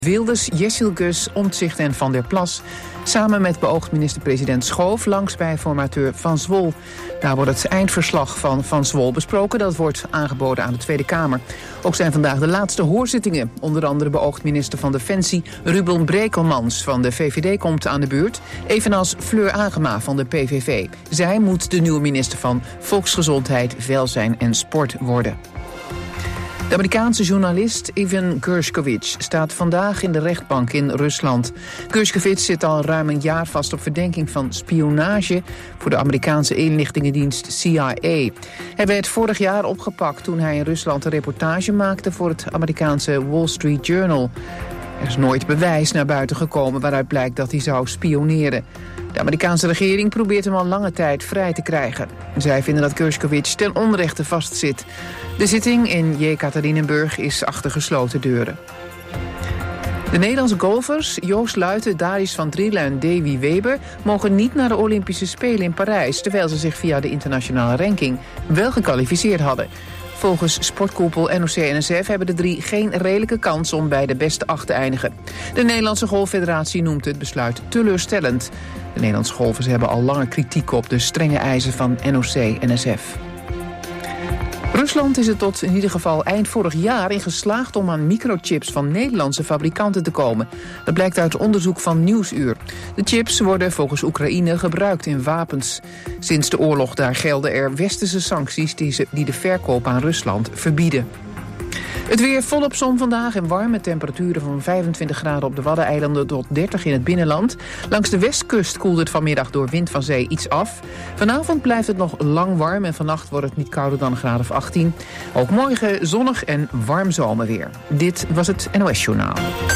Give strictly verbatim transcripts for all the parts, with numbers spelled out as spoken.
Wilders, Jessilgus, Omtzigt en Van der Plas samen met beoogd minister-president Schoof langs bij formateur Van Zwol. Daar wordt het eindverslag van Van Zwol besproken. Dat wordt aangeboden aan de Tweede Kamer. Ook zijn vandaag de laatste hoorzittingen. Onder andere beoogd minister van Defensie Ruben Brekelmans van de V V D komt aan de beurt. Evenals Fleur Agema van de P V V. Zij moet de nieuwe minister van Volksgezondheid, Welzijn en Sport worden. De Amerikaanse journalist Evan Gershkovich staat vandaag in de rechtbank in Rusland. Gershkovich zit al ruim een jaar vast op verdenking van spionage voor de Amerikaanse inlichtingendienst C I A. Hij werd vorig jaar opgepakt toen hij in Rusland een reportage maakte voor het Amerikaanse Wall Street Journal. Er is nooit bewijs naar buiten gekomen waaruit blijkt dat hij zou spioneren. De Amerikaanse regering probeert hem al lange tijd vrij te krijgen. Zij vinden dat Gershkovich ten onrechte vastzit. De zitting in Jekaterinburg is achter gesloten deuren. De Nederlandse golfers Joost Luiten, Darius van Drielen en Davy Weber mogen niet naar de Olympische Spelen in Parijs, terwijl ze zich via de internationale ranking wel gekwalificeerd hadden. Volgens sportkoepel N O C N S F hebben de drie geen redelijke kans om bij de beste acht te eindigen. De Nederlandse Golffederatie noemt het besluit teleurstellend. De Nederlandse golfers hebben al langer kritiek op de strenge eisen van N O C N S F. Rusland is er tot in ieder geval eind vorig jaar in geslaagd om aan microchips van Nederlandse fabrikanten te komen. Dat blijkt uit onderzoek van Nieuwsuur. De chips worden volgens Oekraïne gebruikt in wapens. Sinds de oorlog daar gelden er westerse sancties die, ze, die de verkoop aan Rusland verbieden. Het weer volop zon vandaag en warm met temperaturen van vijfentwintig graden op de Waddeneilanden tot dertig in het binnenland. Langs de westkust koelt het vanmiddag door wind van zee iets af. Vanavond blijft het nog lang warm en vannacht wordt het niet kouder dan een graad of achttien. Ook morgen zonnig en warm zomerweer. Dit was het N O S-journaal.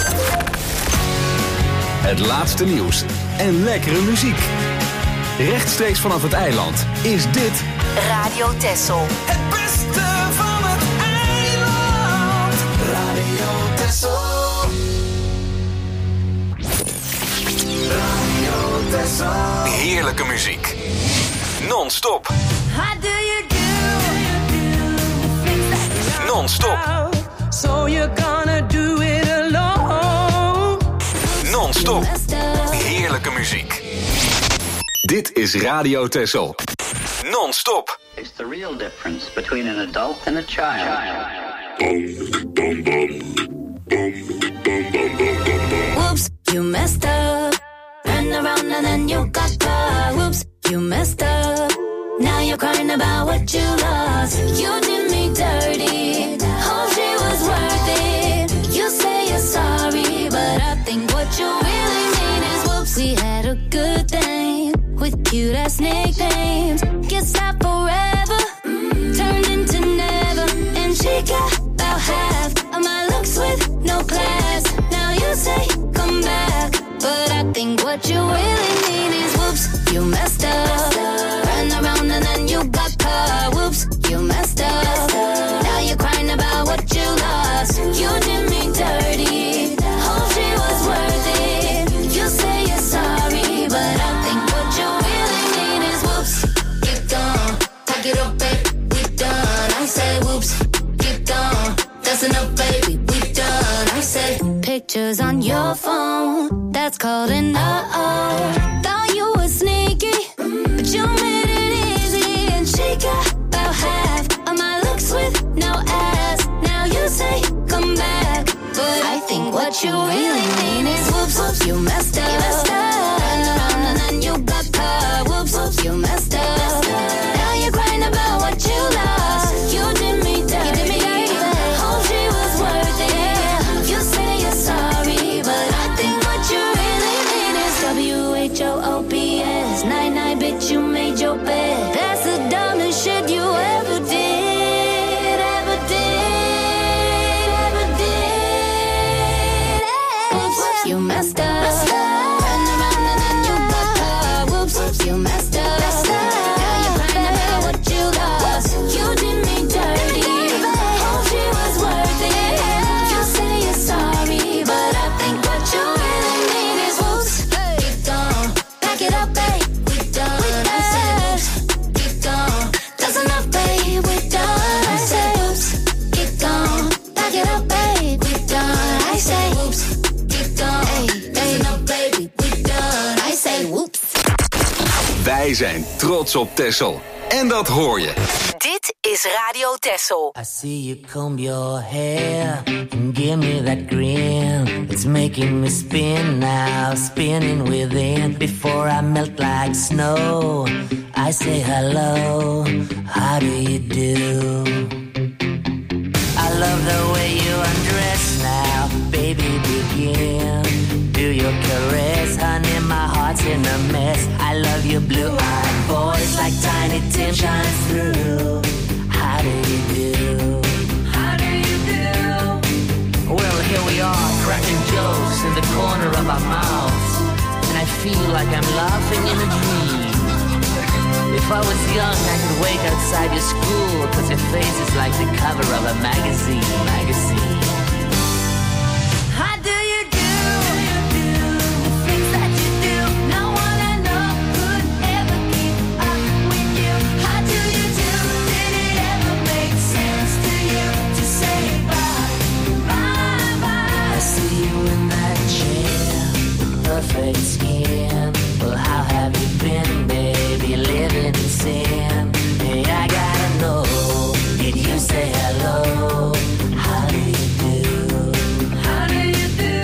Het laatste nieuws en lekkere muziek. Rechtstreeks vanaf het eiland is dit Radio Texel. Het beste van het eiland. Radio Texel. Radio Texel. heerlijke muziek. Non-stop. How do you do? Non-stop. So you're gonna do it alone. Non-stop. Heerlijke muziek. Dit is Radio Texel. Non-stop. It's the real difference between an adult and a child. Whoops, you messed up. Turn around and then you got caught. Whoops, you messed up. Now you're crying about what you lost. You did me dirty. Hope she was worth it. You say you're sorry, but I think what you really mean is whoops. We had a good thing with cute ass nicknames. Guess I forever mm, turned into never. And she got about half of my looks with no class. Now you say come back, but I think what you really mean is whoops, you messed up. Ran around and then you got caught. Whoops, you messed up. Now you're crying about what you lost. You did me dirty. Hope she was worth it. You say you're sorry, but I think what you really mean is whoops, you're gone. Pack it up, babe, we done. I say whoops, you're gone. That's enough, baby, we done. I say pictures on your phone. That's called an uh-oh. Thought you were sneaky, but you made it easy. And she got about half of my looks with no ass. Now you say come back, but I think what you really mean is whoops, whoops, you messed up. You messed up. Turned around and then you got caught. Whoops, whoops, you messed up. Now you're crying about what you lost. You did me dirty. You did me dirty. Hope she was worth it. You say you're sorry, but I think what you really mean is W H O O P S. Night night, bitch, you made your bed. That's the dumbest shit you ever did, ever did, ever did. Oops, you messed up. Wij zijn trots op Texel. En dat hoor je. Dit is Radio Texel. I see you comb your hair and give me that grin. It's making me spin now, spinning within. Before I melt like snow, I say hello, how do you do? I love the way you undress now, baby, begin. Do your caress, honey, my heart's in a mess. I love your blue-eyed voice like Tiny Tim shines through. How do you do? How do you do? Well, here we are, cracking jokes in the corner of our mouths, and I feel like I'm laughing in a dream. If I was young, I could wait outside your school, cause your face is like the cover of a magazine, magazine. How do you do? The things that you do, no one I know could ever keep up with you. How do you do? Did it ever make sense to you to say bye, bye, bye? I see you in that chair, perfect skin. Well, how have you been, baby, living in sin? Hey, I gotta know, did you say hello? How do you do? How do you do?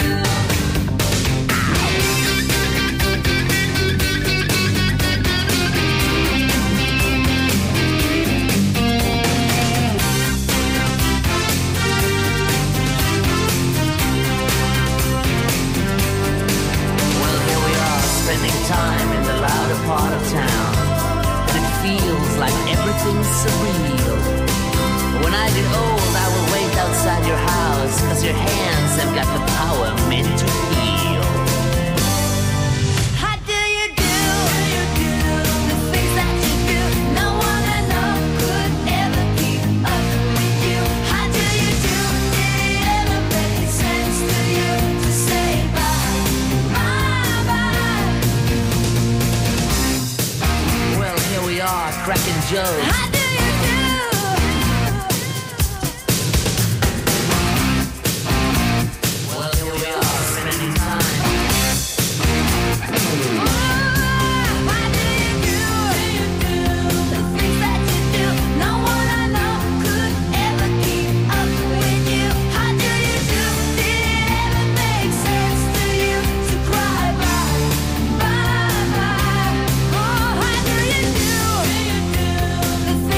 Well, here we are, spending time in the louder part of town, and it feels like everything's surreal. When I get old, I will wait outside your house, cause your hands have got the power meant to heal. How do you do? The things that you do, no one I know could ever keep up with you. How do you do? Did it ever make sense to you to say bye, bye, bye? Well, here we are, cracking jokes. How do you do? Well, here we are, spending time. How do you do? The things that you do, no one I know could ever keep up with you. How do you do? Did it ever make sense to you to cry bye, bye, bye? Oh, how do you do? The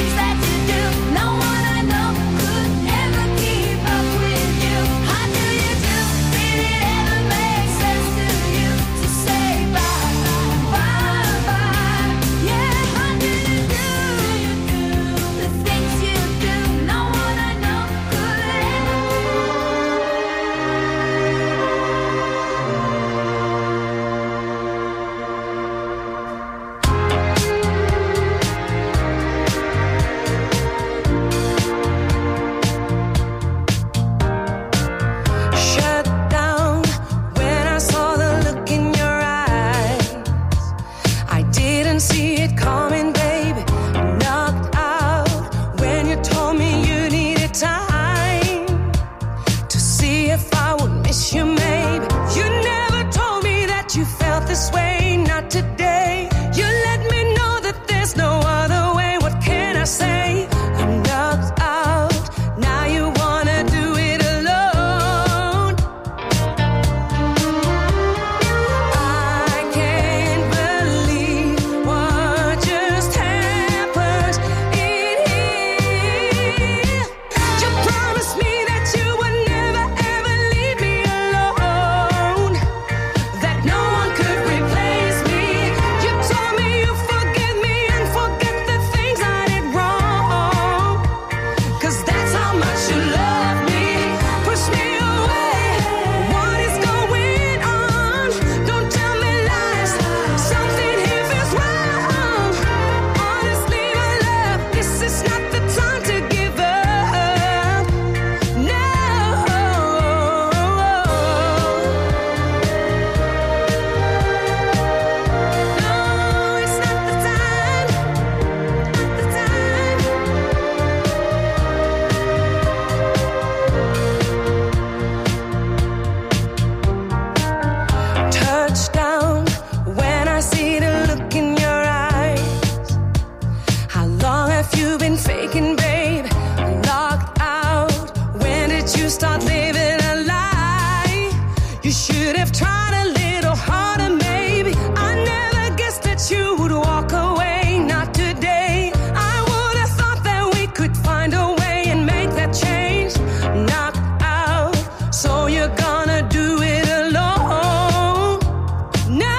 You should have tried a little harder, maybe. I never guessed that you would walk away. Not today. I would have thought that we could find a way and make that change. Not out. So you're gonna do it alone. No,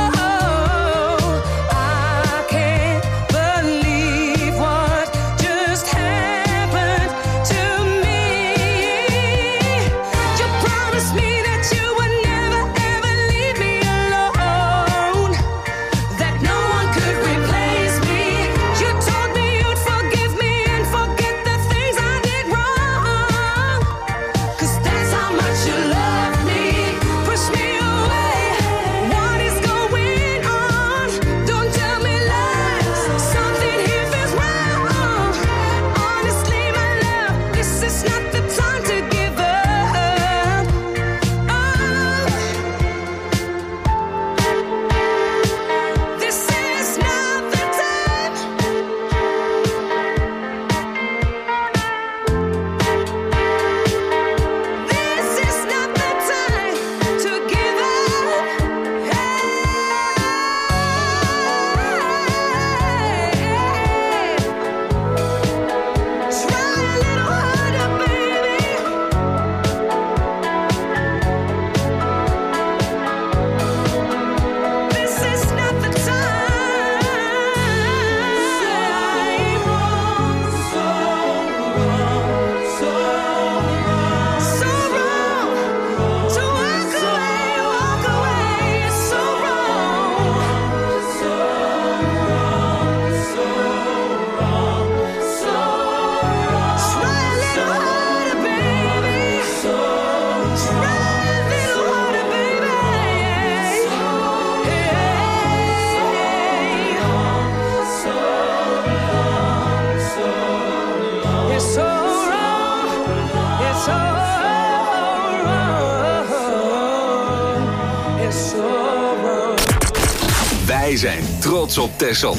I can't believe what just happened to me. You promised me that you would never ever leave me alone, that no one could replace me. You told me you'd forgive me and forget the things I did wrong, 'cause that's how much you love me. Push me away. What is going on? Don't tell me lies. Something here feels wrong. Honestly, my love, this is not the time to give up. Oh, this is not the time. This is not the time to give up. Hey. Try a little harder, baby. This is not the time. So wrong, so wrong, so wrong to walk away, walk away. It's so wrong, so wrong, so wrong, so wrong. Try a little harder, baby. Try a little harder, baby. It's so wrong. It's so wrong. It's so wrong. Wij zijn trots op Texel.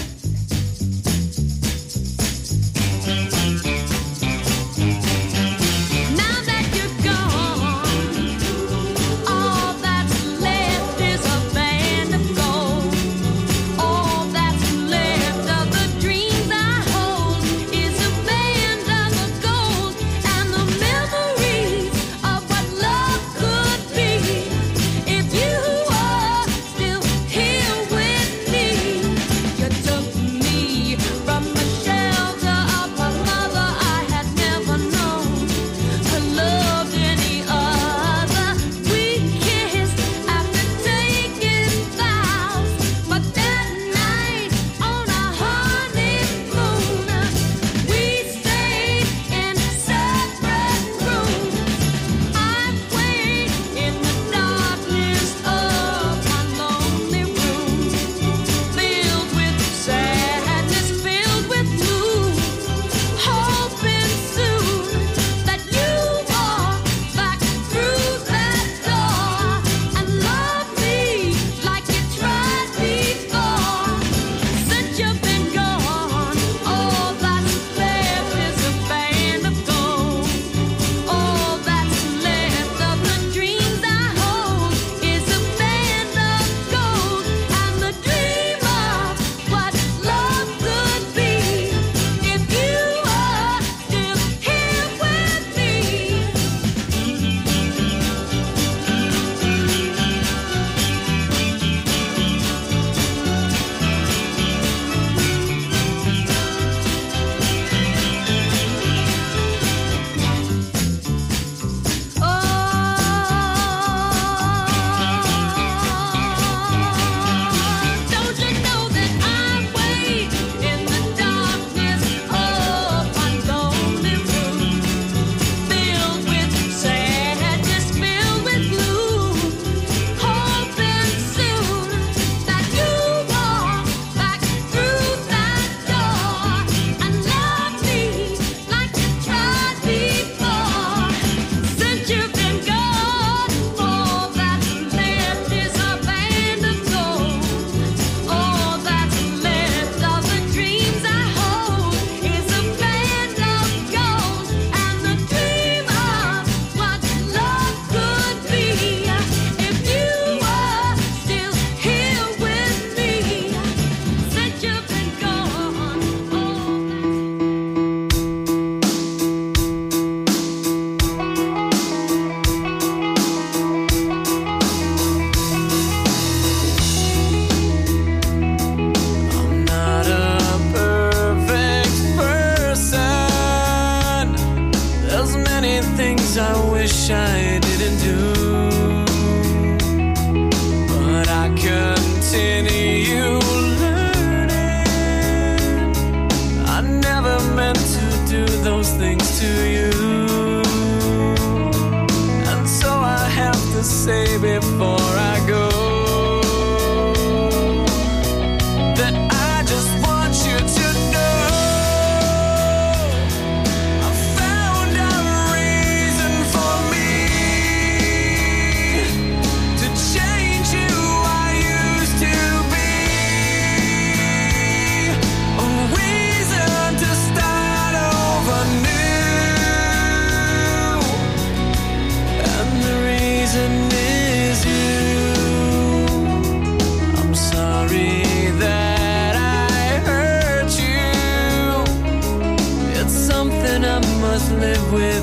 Now that you're gone, all that's left is a band of gold. All that's left of the dreams I hold is a band of the gold and the memories of what love could be. If you were still here with me, you took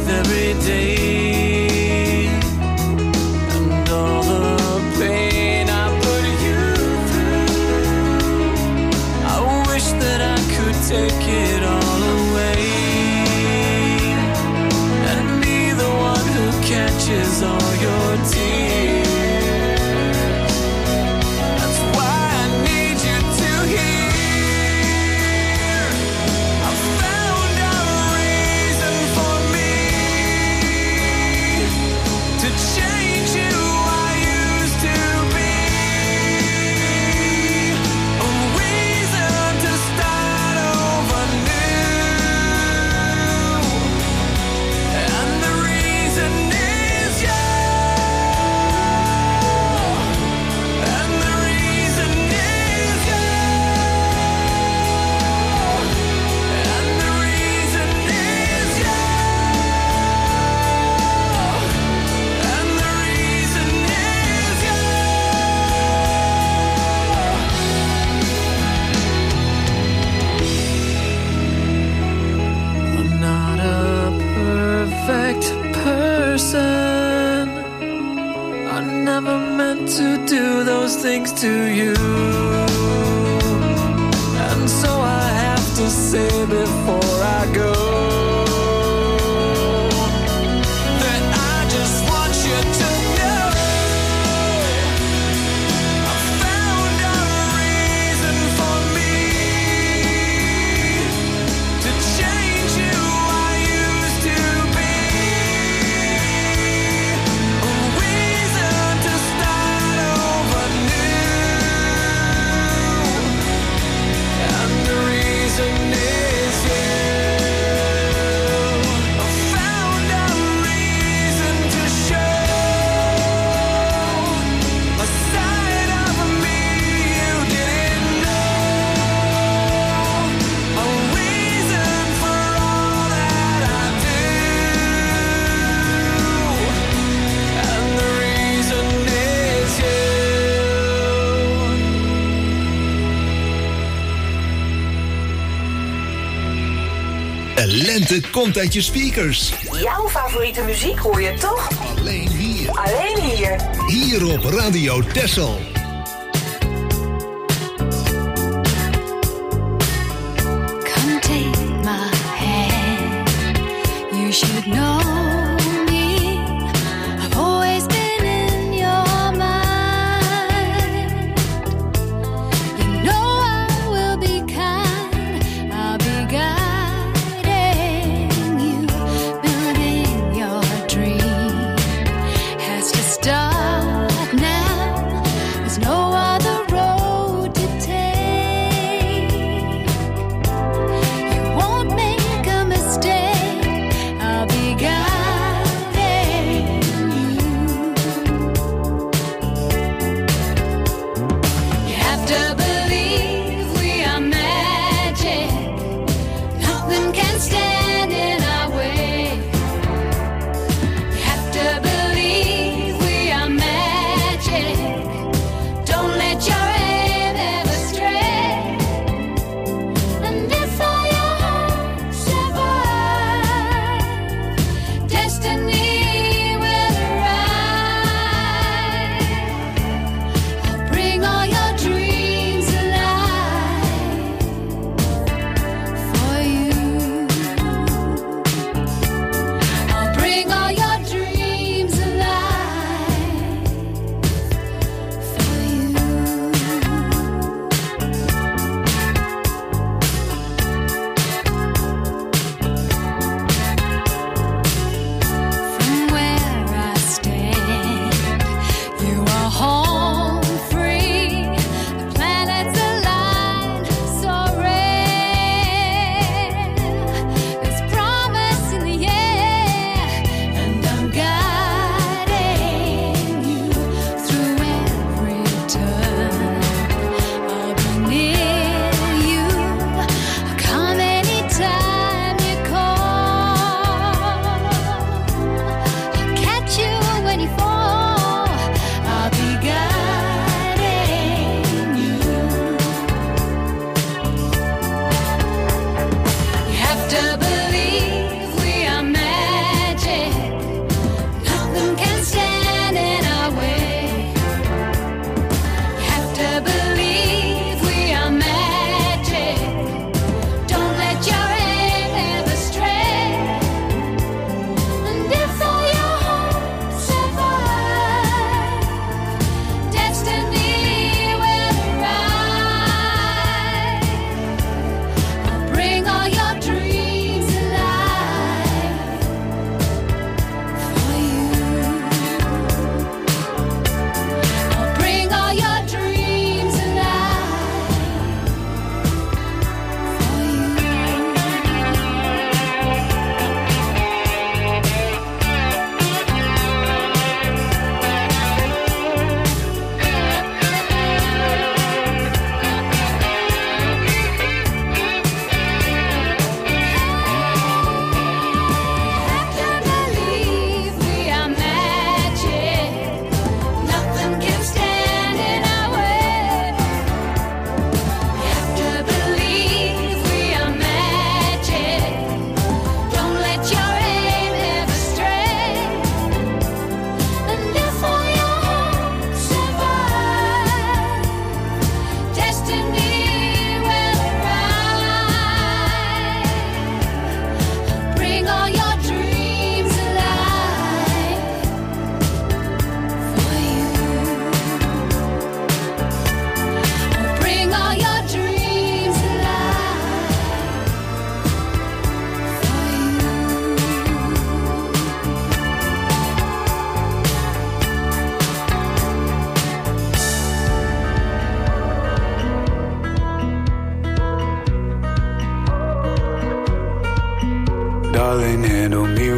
with every day, and all the pain I put you through. I wish that I could take it all away and be the one who catches all your tears. That's why I need you to hear. I found a reason for me to change who I used to be. A reason to start over new. And the reason is you. And the reason is you. And the reason is you. And the reason is you. I'm not a perfect person. I never meant to do those things to you. And so I have to say before I go that I just want you to know I found a reason for me to change who I used to be. A reason to start over new. And the reason is you. I found a reason to show a side of me you didn't know. A reason for all that I do. And the reason is you. De lente komt uit je speakers. Jouw favoriete muziek hoor je toch? Alleen hier. Alleen hier. Hier op Radio Texel. Come take my hand. You should know me. I've always been in your mind. You know I will be kind. I'll be guiding you. Building your dream has to start now. There's no other road to take. You won't make a mistake. I'll be guiding you. You have to believe we are magic. Nothing can stand in our way. You have to believe we are magic. Don't let your aim ever stray. And if all your hopes survive, destiny will arrive. I'll bring all your dreams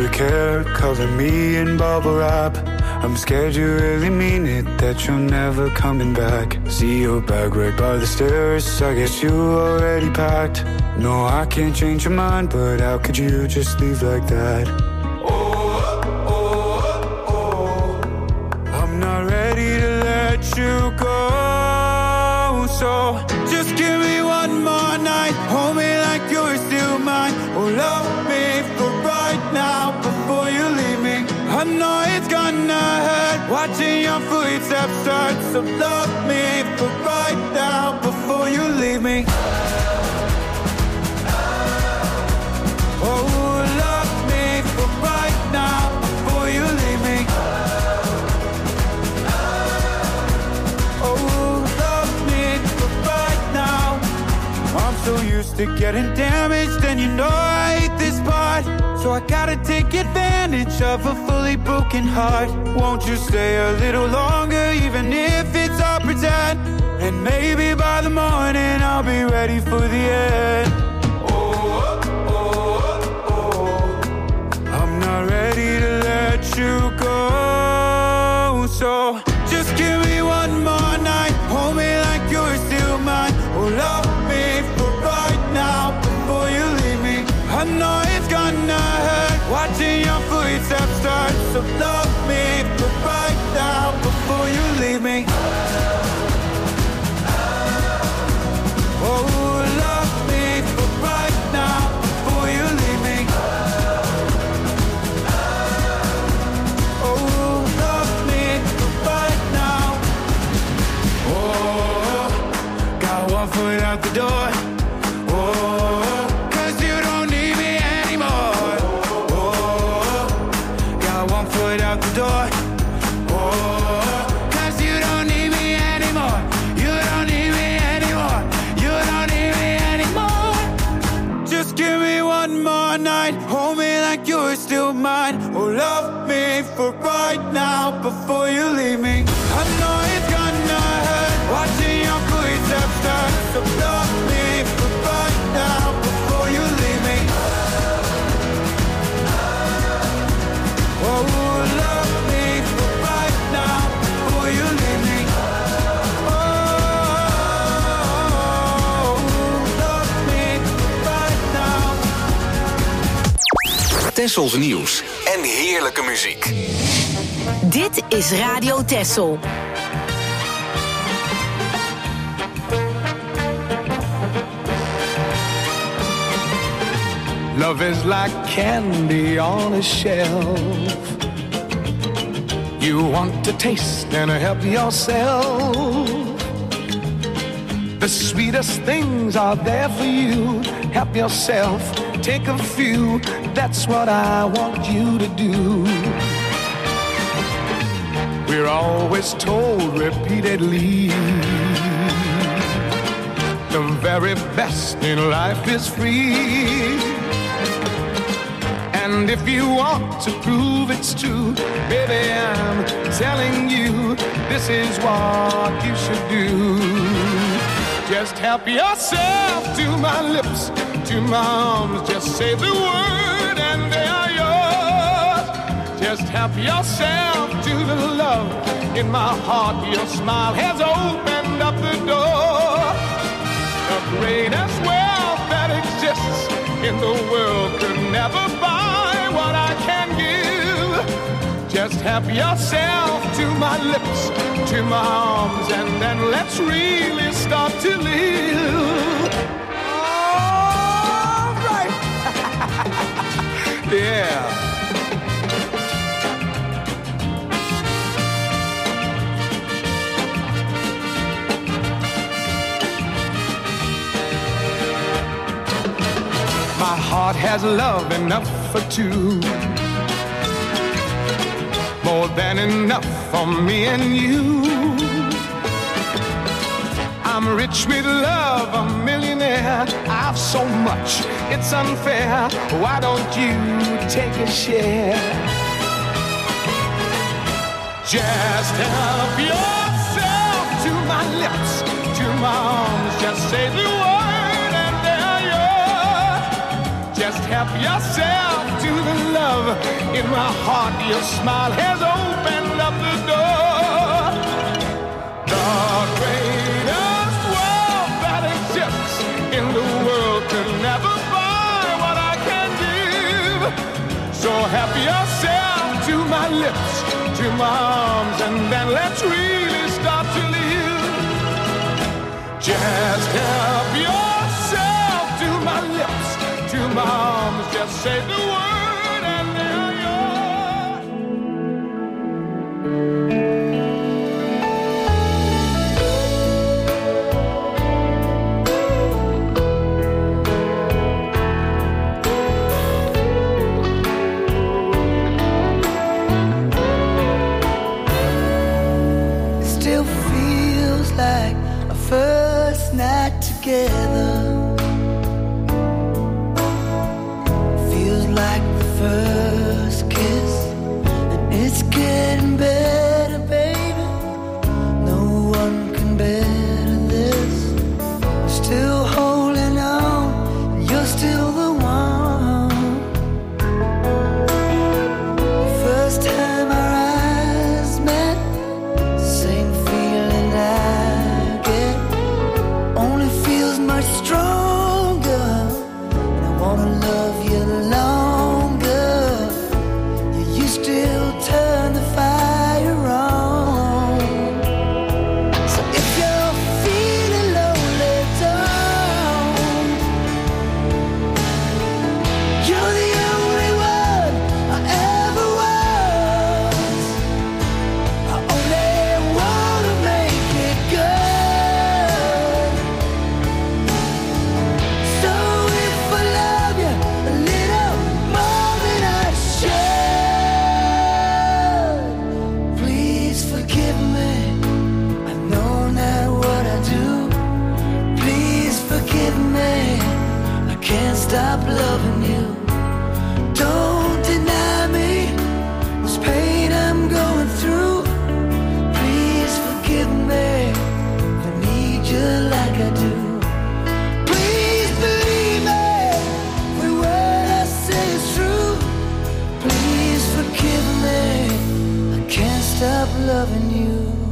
the care, color me in bubble wrap. I'm scared you really mean it, that you're never coming back. See your bag right by the stairs, I guess you already packed. No, I can't change your mind, but how could you just leave like that? Oh, oh, oh, oh. I'm not ready to let you go. So just give me one more night, hold me like you're still mine. Oh, love me for right now before you leave me. I know it's gonna hurt watching your footsteps start. So love me for right now before you leave me. Oh, love me for right now before you leave me. Oh, love me for right now. I'm so used to getting damaged, and you know I hate this part. So I gotta take advantage of a fully broken heart. Won't you stay a little longer, even if it's all pretend? And maybe by the morning I'll be ready for the end. Oh, oh, oh, oh. I'm not ready to let you go. So just give me one more night, hold me like you're still mine. Oh, love me for right now before you leave me. I know it's gonna hurt watching your footsteps start. So love me for right now before you leave me. Oh, love me for right now before you leave me. Oh, love me for right now. Oh, got one foot out the door. Oh, 'cause you don't need me anymore. Oh, got one foot out the door. Oh, 'cause you don't need me anymore. You don't need me anymore. You don't need me anymore. Just give me one more night, hold me like you're still mine. Oh, love me for right now before you leave me. I know it's gonna hurt watching your footsteps start. So love me for right now before you leave me. Oh, love me for right now before you leave me. Oh, love me for right now. Tessels nieuws en heerlijke muziek. Dit is Radio Tessel. Love is like candy on a shelf. You want to taste and help yourself. The sweetest things are there for you. Help yourself, take a few. That's what I want you to do. We're always told repeatedly, the very best in life is free. And if you want to prove it's true, baby, I'm telling you, this is what you should do. Just help yourself to my lips, to my arms. Just say the word and they are yours. Just help yourself to the love in my heart. Your smile has opened up the door. The greatest wealth that exists in the world could never buy what I can give. Just help yourself to my lips, to my arms, and then let's really start to live. All right. Yeah. My heart has love enough for two, more than enough for me and you. I'm rich with love, a millionaire. I've so much, it's unfair. Why don't you take a share? Just help yourself to my lips, to my arms. Just say the word and they're yours. Just help yourself to the love in my heart. Your smile has opened up the door. The greatest world that exists in the world could never buy what I can give. So help yourself to my lips, to my arms, and then let's really start to live. Just help yourself to my lips, to my arms, just say the word and they're yours. It still feels like a first night together. Like the first kiss, and it's getting better, baby. No one can better this. I'm still holding on, and you're still the one. The first time our eyes met, same feeling I get, only feels much stronger. And I wanna love you long. Still turn the fire on. So if you're feeling lonely, don't. You're the only one I ever was. I only wanna make it good. So if I love you a little more than I should, forgive me, I know not what I do. Please forgive me, I can't stop loving you. Don't deny me this pain I'm going through. Please forgive me, I need you like I do. Please believe me, every word I say is true. Please forgive me, can't stop loving you.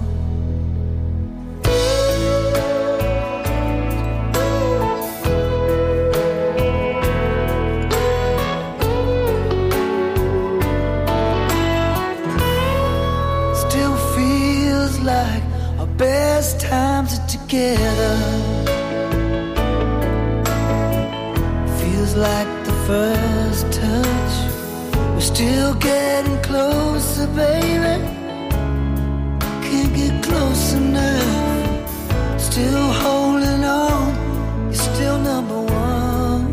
Still feels like our best times are together. Feels like the first touch. We're still getting closer, baby. Can't get close enough. Still holding on. You're still number one.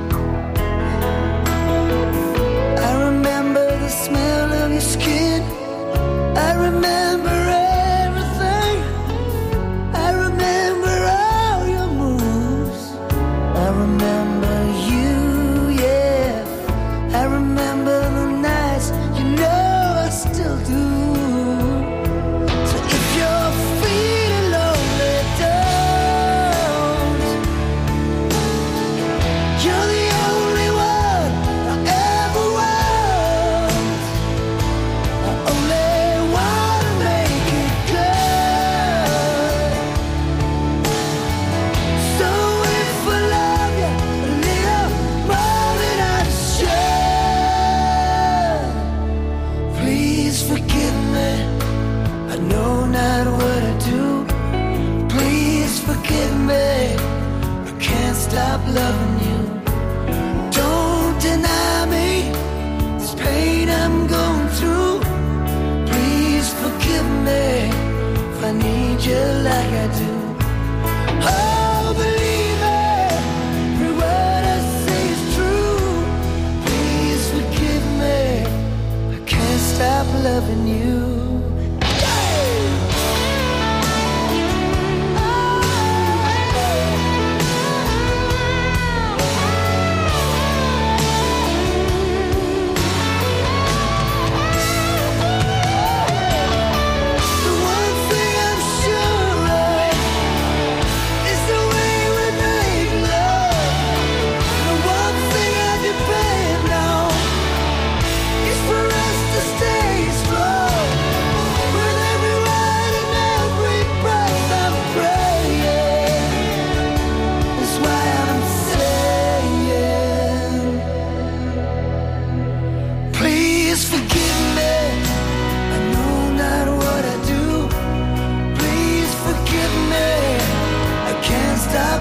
I remember the smell of your skin. I remember everything. I remember all your moves. I remember you, yeah. I remember the nights, you know I still do. So if you're feeling lonely, don't. You're the only one I ever was. I only wanna make it good. So if I love you a little more than I should, please forgive me, I know not what I do. Please forgive me, I can't stop loving you. Don't deny me this pain I'm going through. Please forgive me if I need you like I do. Oh, believe me, every word I say is true. Please forgive me, I can't stop loving you. The one thing I'm sure of is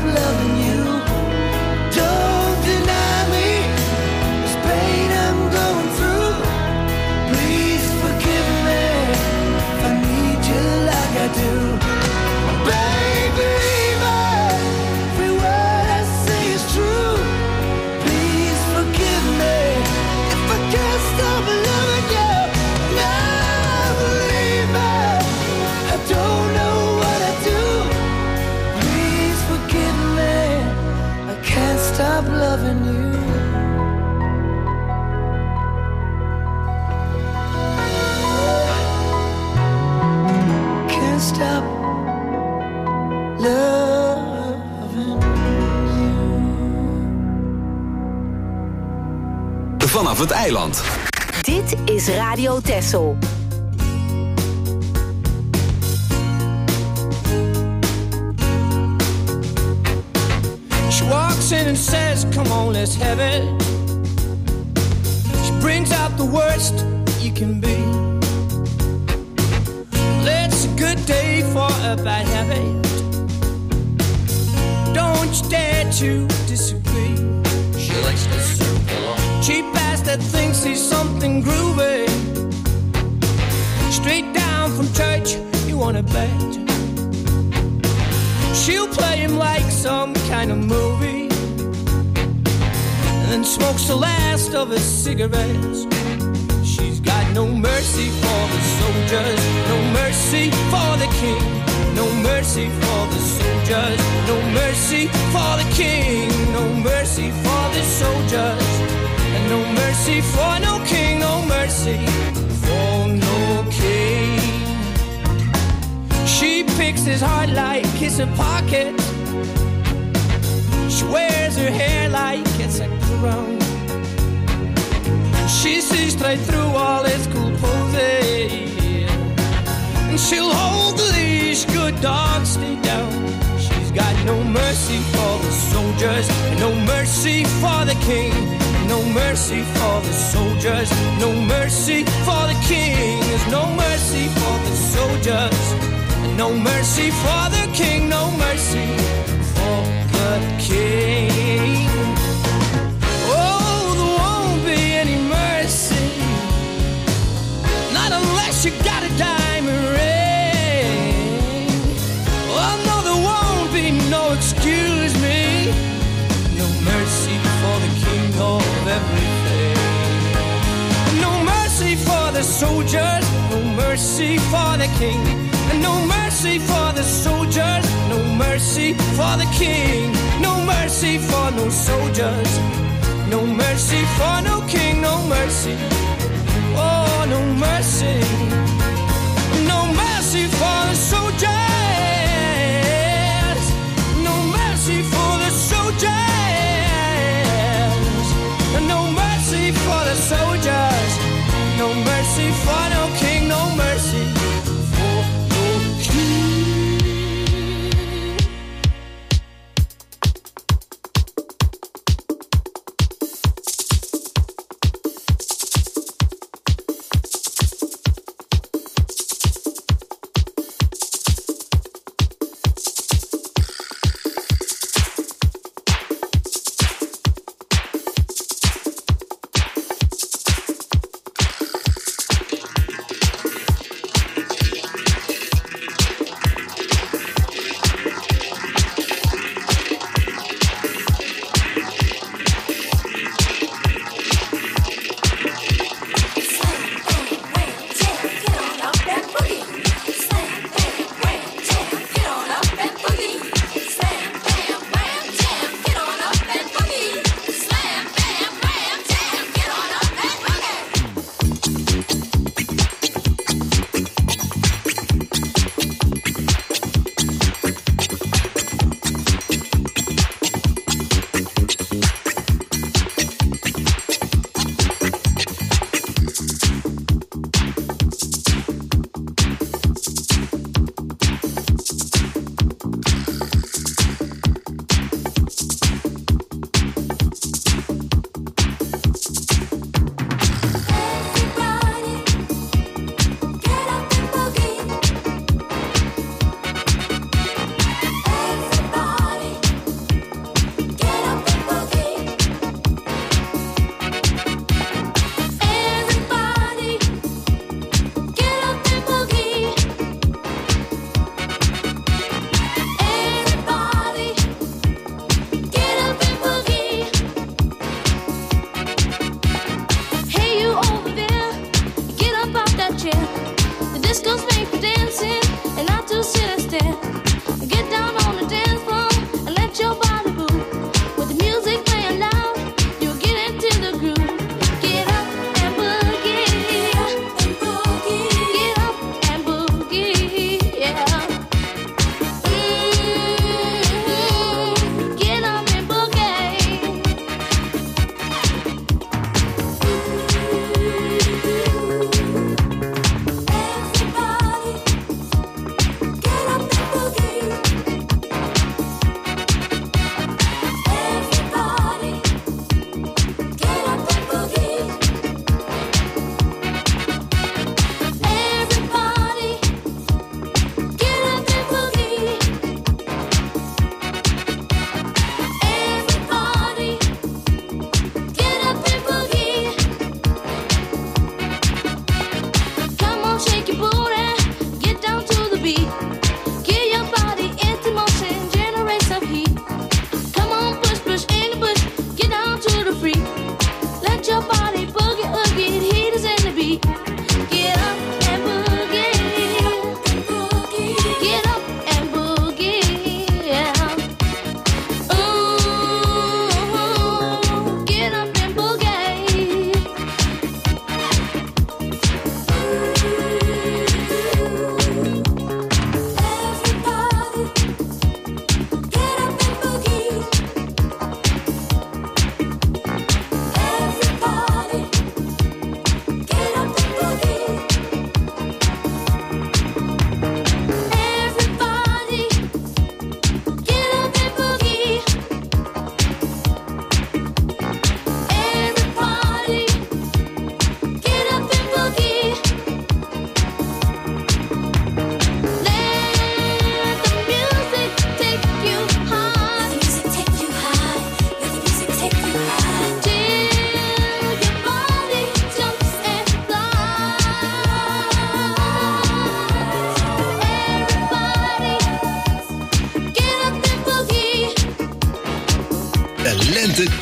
loving you. Don't deny me this pain I'm going through. Please forgive me if I need you like I do. Baby, every word I say is true. Please forgive me if I can't stop loving you. Now believe me, I don't know what I do. Please forgive me, I can't stop loving you. Can't stop loving you. Vanaf het eiland. Dit is Radio Texel. She walks in and says, come on, let's have it. She brings out the worst that you can be. Well, it's a good day for a bad habit. Don't you dare to disagree. She likes to circle on. Cheap ass that thinks he's something groovy. Straight down from church, you wanna bet. She'll play him like some kind of movie, and then smokes the last of his cigarettes. She's got no mercy for the soldiers, no mercy for the king, no mercy for the soldiers, no mercy for the king, no mercy for the soldiers, and no mercy for no king, no mercy for no king. She picks his heart like it's a pocket. She wears her hair like it's a crown. She sees straight through all his cool poses, and she'll hold the leash, good dog, stay down. She's got no mercy for the soldiers, no mercy for the king, no mercy for the soldiers, no mercy for the king. There's no mercy for the soldiers, no mercy for the king, no mercy for the king. Oh, there won't be any mercy, not unless you got a diamond ring. Oh, no, there won't be no excuse me, no mercy for the king of everything. No mercy for the soldiers, no mercy for the king. No mercy for the soldiers, no mercy for the king, no mercy for no soldiers, no mercy for no king, no mercy, oh, no mercy, no mercy for the soldiers, no mercy for the soldiers, no mercy for the soldiers, no mercy for no king, no mercy.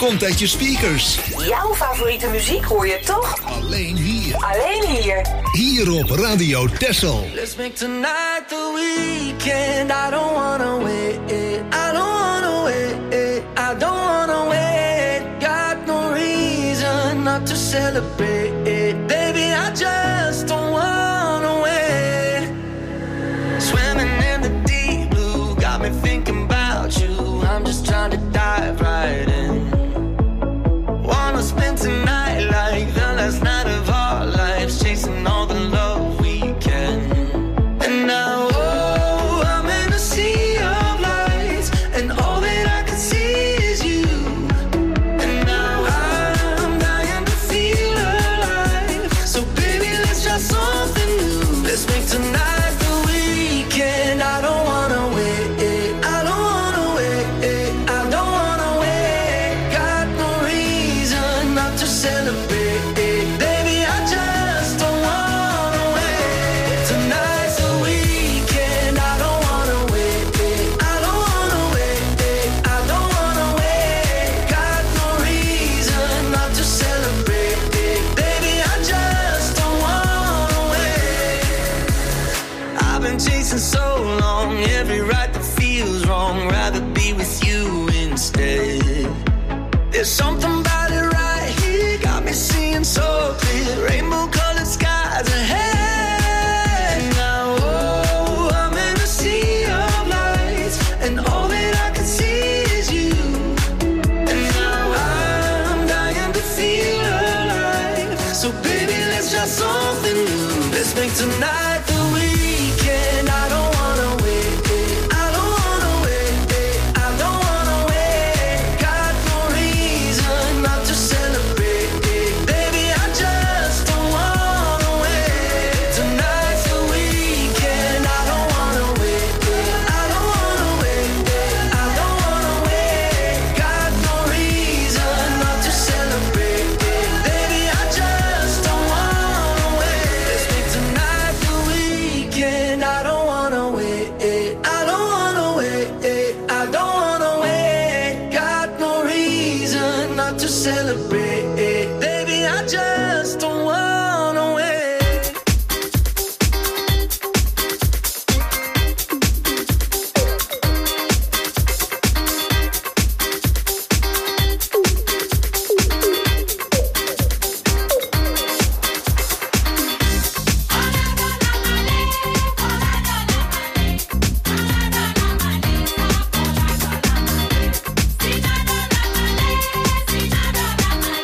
komt uit je speakers. Jouw favoriete muziek hoor je toch? Alleen hier. Alleen hier. Hier op Radio Texel. Let's make tonight the weekend. I don't wanna wait. I don't wanna wait. I don't wanna wait. Got no reason not to celebrate. Baby, I just don't wanna wait. Swimming in the deep blue got me thinking about you. I'm just trying to dive right in. Wanna spend tonight like the last night of our lives, chasing all the love we can. And now, oh, I'm in a sea of lights, and all that I can see is you. And now I'm dying to feel alive. So baby, let's try something new. Let's make tonight the weekend. I don't wanna wait. I don't wanna wait. I don't wanna wait. Got no reason not to celebrate. Baby, I just don't wanna wait. Tonight's the weekend. I don't wanna wait. I don't wanna wait. I don't wanna wait. Got no reason not to celebrate. Baby, I just don't wanna wait. I've been chasing so long, every right that feels wrong. Rather be with you instead. There's something about it right here, got me seeing so clear. Rainbow colored skies ahead. Now, oh, I'm in a sea of lights, and all that I can see is you. And now I'm dying to feel alive. So baby, let's try something new. Let's make tonight the weekend. I don't wanna wait. I don't wanna wait. I don't wanna wait. Got no reason not to celebrate. Baby, I just don't wanna wait. Tonight's the weekend. I don't wanna wait. I don't wanna wait. I don't wanna wait. Got no reason not to celebrate. Baby, I just don't wanna wait. Let's make tonight the weekend. I don't wanna wait. I don't wanna wait. I don't wanna wait. Got no reason not to celebrate. Baby, I just don't wanna wait. Sinadora,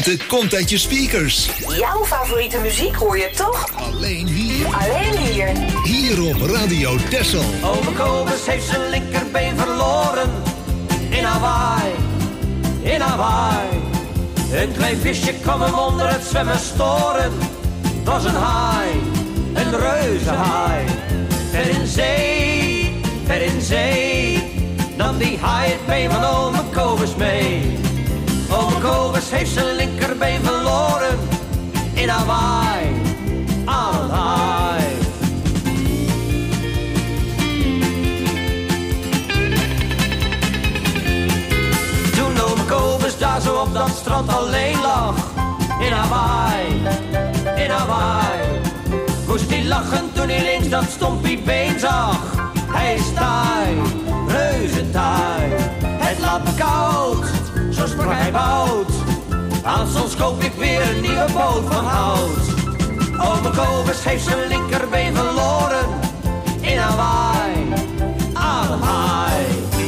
lente komt uit je speakers. Jouw favoriete muziek hoor je toch? Alleen hier. Alleen hier. Hier op Radio Texel. Ome Kobus heeft zijn linkerbeen verloren. In Hawaii, in Hawaii. Een klein visje kwam hem onder het zwemmen storen. Het was een haai, een reuzenhaai. Ver in zee, ver in zee. Nam die haai het been van ome Kobus mee. Ome Kobus heeft zijn linkerbeen verloren. In Hawaii, aan een haai. Toen ome Kobus daar zo op dat strand alleen lag. In Hawaii, in Hawaii. Moest hij lachen toen hij links dat stompie been zag. Hij is taai, reuzentaai. Het laat me koud, zo sprak hij bout. Aan soms koop ik weer een nieuwe boot van hout. Ome Kobus heeft zijn linkerbeen verloren. In Hawaii, aan een haai.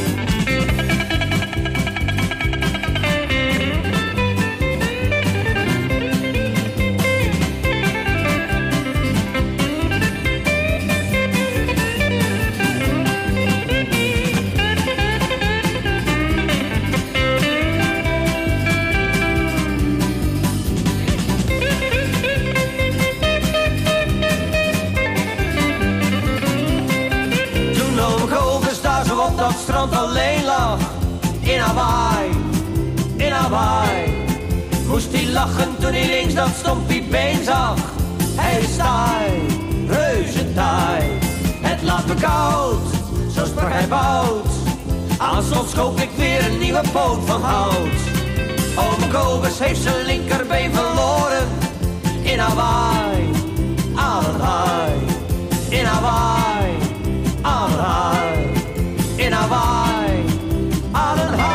Dat strand alleen lag. In Hawaii, in Hawaii. Moest hij lachen toen hij links dat stompie been zag. Hij is taai, reuzentaai. Het laat me koud, zo sprak hij bout. Aanstonds koop ik weer een nieuwe poot van hout. Ome Kobus heeft zijn linkerbeen verloren. In Hawaii, aan een haai. In Hawaii, aan een haai. In Hawaii, aan een haai.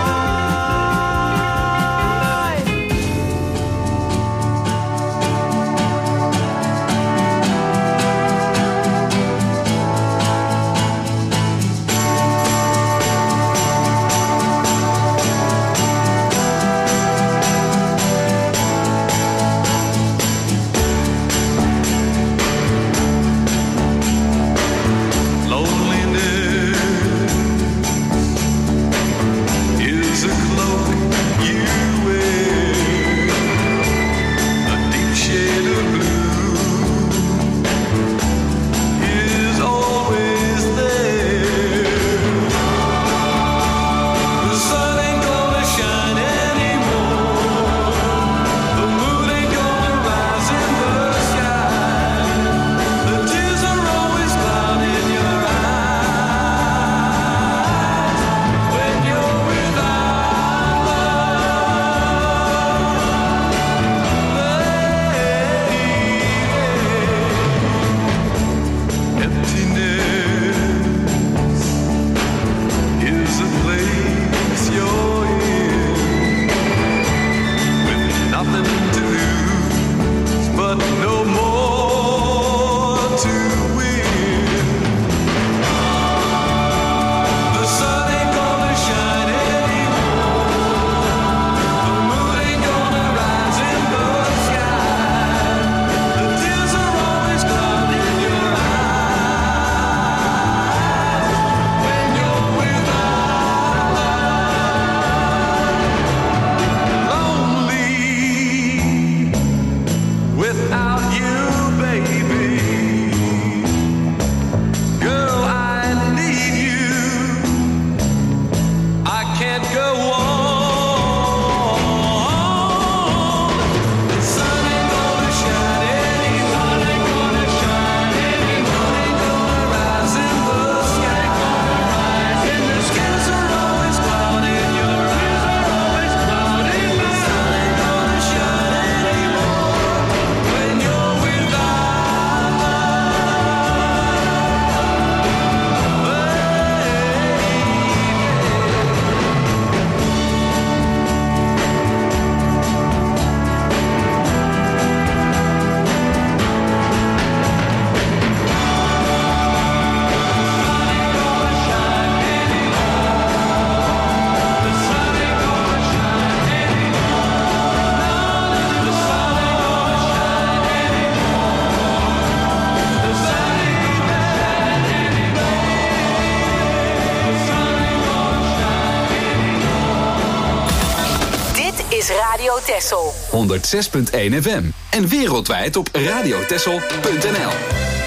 Texel. honderdzes punt één F M. En wereldwijd op radiotexel punt n l.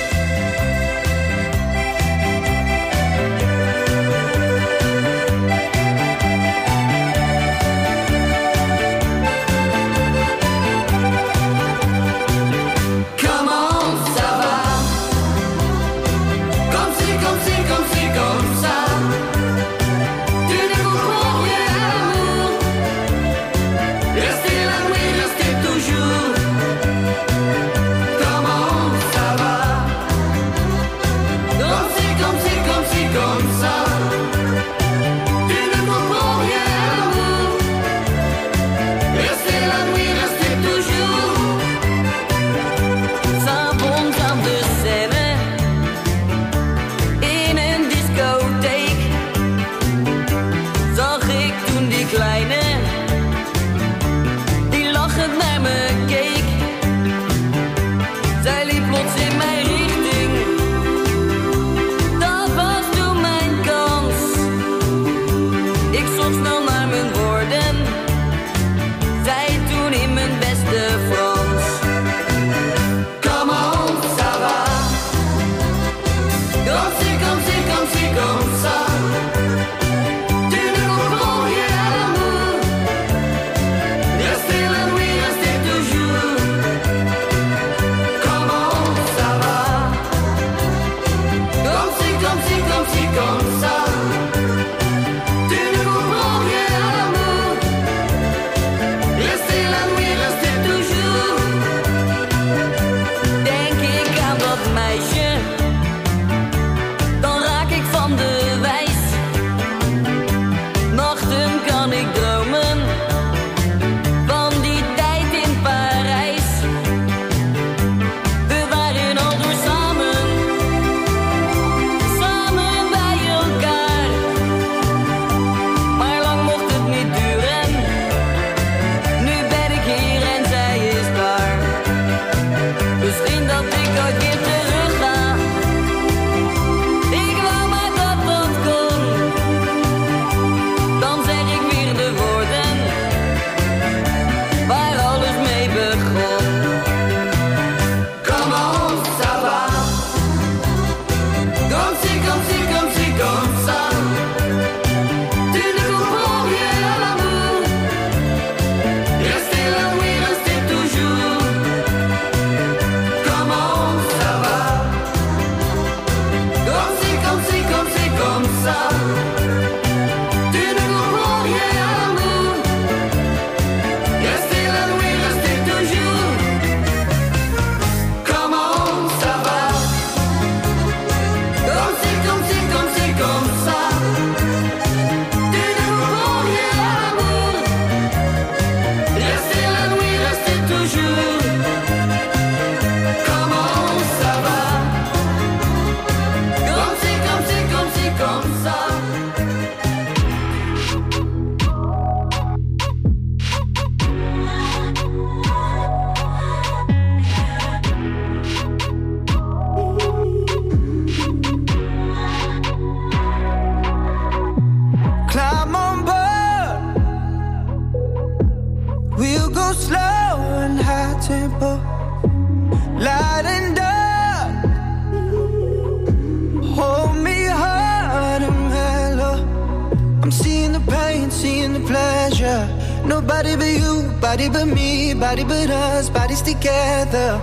Nobody but you, body but me, body but us, bodies together.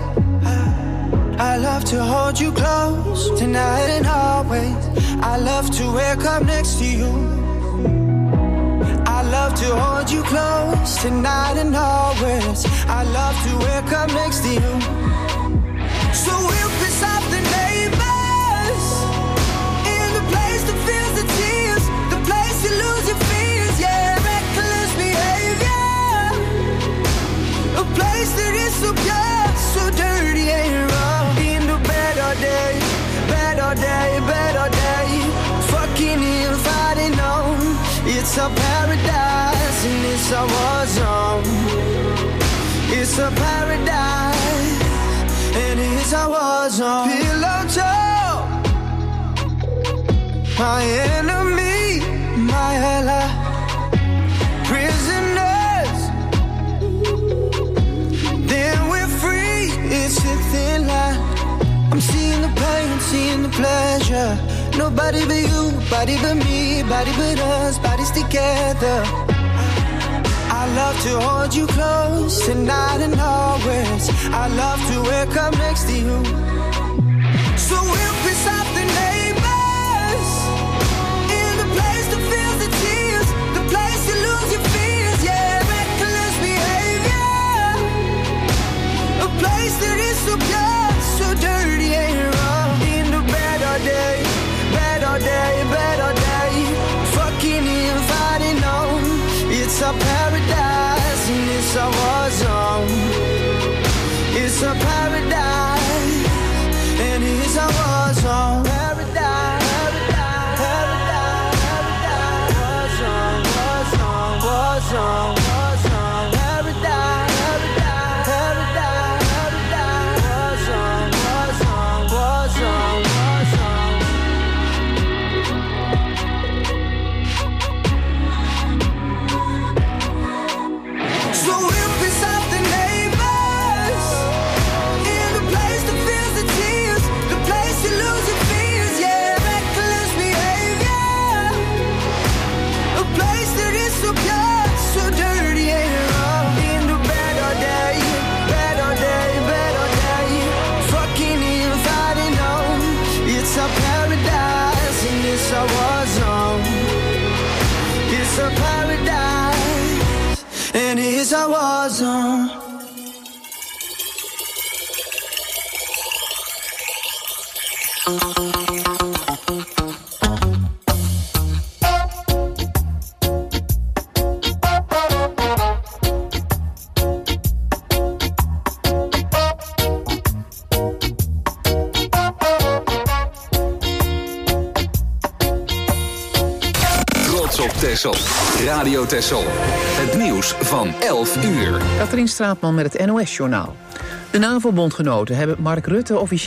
I love to hold you close, tonight and always. I love to wake up next to you. I love to hold you close, tonight and always. I love to wake up next to you. So we'll piss off the neighbors, in the place that feels the tears, the place you lose your fears, yeah. Reckless behavior, a place that is so pure, so dirty and raw. In the bed all day, bed all day, bed all day, fucking and fighting on. It's a paradise and it's a war zone. It's a paradise and it's a war zone. Pillow talk, my enemy, my ally. Prisoners seeing the pleasure. Nobody but you, body but me, body but us, bodies together. I love to hold you close tonight and always. I love to wake up next to you. So we'll piss off the neighbors in the place that feels the tears, the place you lose your fears, yeah, reckless behavior, a place that is so pure, so dirty and wrong. In the bed all day, bed all day, bed all day, fucking and fighting on. It's a paradise and it's a war zone. It's a paradise and it's a war zone. Paradise, paradise, paradise, war zone, war zone, war zone, war zone. Paradise, paradise, paradise, paradise, war zone, war zone, war zone, war zone. So we'll piss off the neighbors in the place that feels the tears, the place you lose your fears, yeah, reckless behavior, a place that is so pure, so dirty and wrong. In the bed all day, bed all day, bed all day, fucking and fighting on. It's a paradise and it's a war zone. It's a paradise and it's a war zone. Trots op Texel. Radio Texel. Het nieuws van elf uur. Katrien Straatman met het N O S-journaal. De NAVO-bondgenoten hebben Mark Rutte officieel